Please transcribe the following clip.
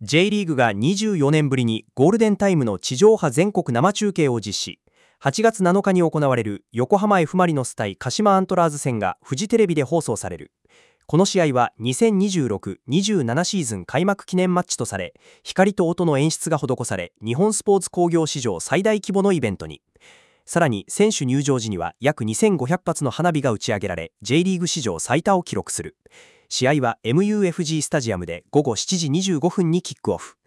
J リーグが24年ぶりにゴールデンタイムの地上波全国生中継を実施。8月7日に行われる横浜 F マリノス対鹿島アントラーズ戦がフジテレビで放送される。この試合は2026-27シーズン開幕記念マッチとされ、光と音の演出が施され、日本スポーツ興業史上最大規模のイベントに。さらに選手入場時には約2500発の花火が打ち上げられ、J リーグ史上最多を記録する。試合は MUFG スタジアムで午後7時25分にキックオフ。